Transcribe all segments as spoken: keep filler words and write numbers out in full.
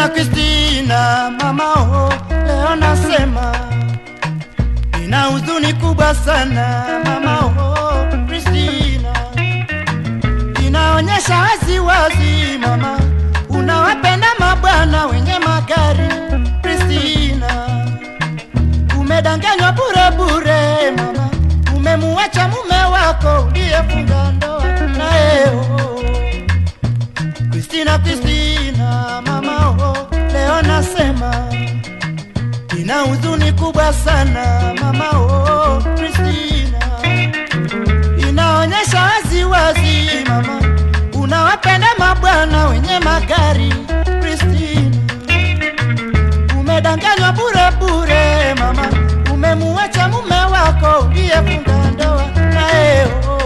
Kristina, Kristina, mama oh, leo nasema nina huzuni kubwa sana mama oh, Kristina. Inaonyesha wazi wazi mama, unawapenda mabwana wenye magari. Kristina, umedanganywa bure bure mama, umemuacha mume wako uliyefunga ndoa naye oh. Kristina, Kristina, mama oh, leo nasema nina huzuni kubwa sana mama oh, Kristina. Inaonyesha wazi wazi mama, unawapenda mabwana wenye magari. Kristina, umedanganywa bure bure mama, umemuacha mume wako uliyefunga ndoa naye oh.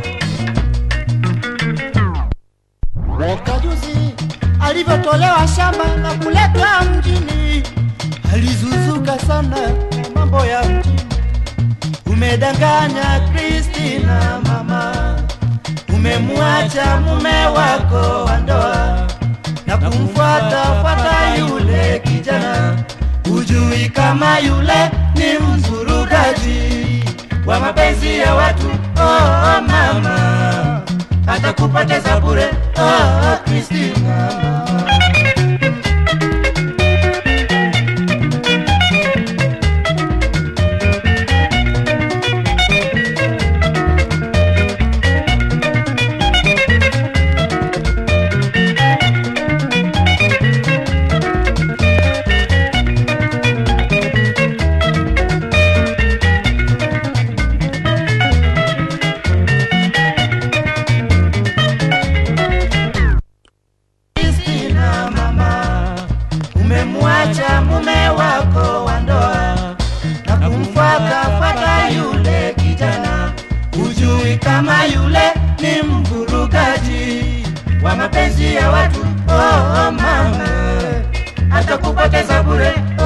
Kajuzi alivyotolewa shamba na kuletwa mjini, alizuzuka sana mambo ya mjini. Umedanganya Kristina mama, umemuacha mume wako wa ndoa na kumfuata fuata yule kijana. Ujui kama yule ni mvurugaji wa mapenzi ya watu oh mama, hata kupoteza bure oh Kristina. Umemwacha mume wako wa ndoa na kumfuata fuata yule kijana. Ujui kama yule ni mvurugaji wa mapenzi ya watu oh mama, hata kupoteza bure